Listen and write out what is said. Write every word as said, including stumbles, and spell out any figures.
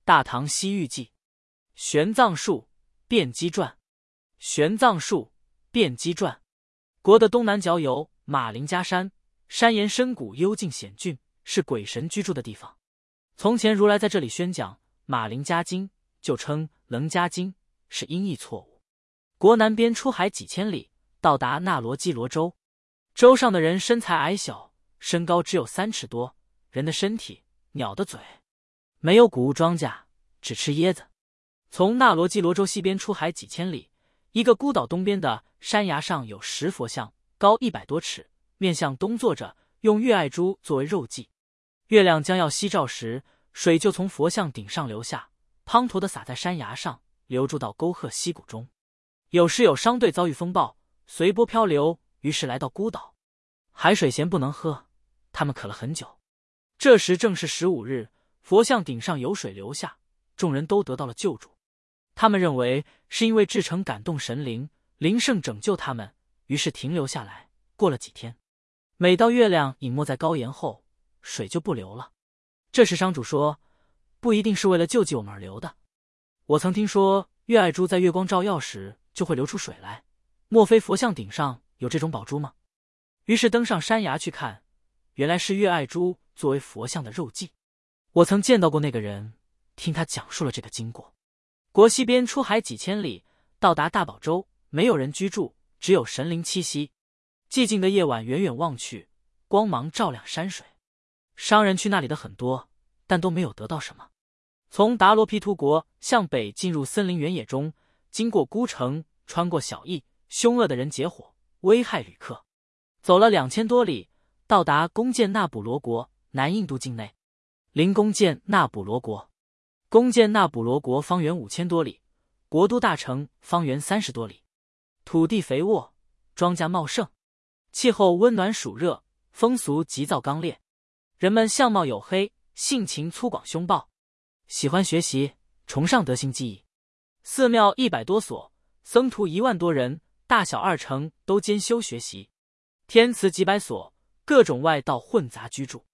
大唐西域记》玄奘术辩机传玄奘术辩机传国的东南角有马陵加山，山岩深谷，幽静险峻，是鬼神居住的地方。从前如来在这里宣讲马陵加经，就称楞伽经，是音译错误。国南边出海几千里，到达那罗基罗州。州上的人身材矮小，身高只有三尺多，人的身体，鸟的嘴，没有谷物庄稼，只吃椰子。从那罗基罗州西边出海几千里，一个孤岛东边的山崖上有石佛像，高一百多尺，面向东坐着，用月艾珠作为肉髻。月亮将要西照时，水就从佛像顶上流下，滂沱地洒在山崖上，流注到沟壑溪谷中。有时有商队遭遇风暴，随波漂流，于是来到孤岛。海水咸不能喝，他们渴了很久。这时正是十五日，佛像顶上有水流下，众人都得到了救助。他们认为是因为至诚感动神灵，灵圣拯救他们，于是停留下来。过了几天，每到月亮隐没在高岩后，水就不流了。这时商主说，不一定是为了救济我们而流的。我曾听说月艾珠在月光照耀时就会流出水来，莫非佛像顶上有这种宝珠吗？于是登上山崖去看，原来是月艾珠作为佛像的肉髻。我曾见到过那个人，听他讲述了这个经过。国西边出海几千里，到达大宝州，没有人居住，只有神灵栖息。寂静的夜晚，远远望去，光芒照亮山水。商人去那里的很多，但都没有得到什么。从达罗毗荼国向北进入森林原野中，经过孤城，穿过小邑，凶恶的人结伙危害旅客。走了两千多里，到达弓箭那卜罗国南印度境内。临弓箭那卜罗国，弓箭那卜罗国方圆五千多里，国都大城方圆三十多里，土地肥沃，庄稼茂盛，气候温暖暑热，风俗急躁刚烈，人们相貌黝黑，性情粗犷凶暴，喜欢学习，崇尚德行技艺。寺庙一百多所，僧徒一万多人，大小二城都兼修学习。天祠几百所，各种外道混杂居住。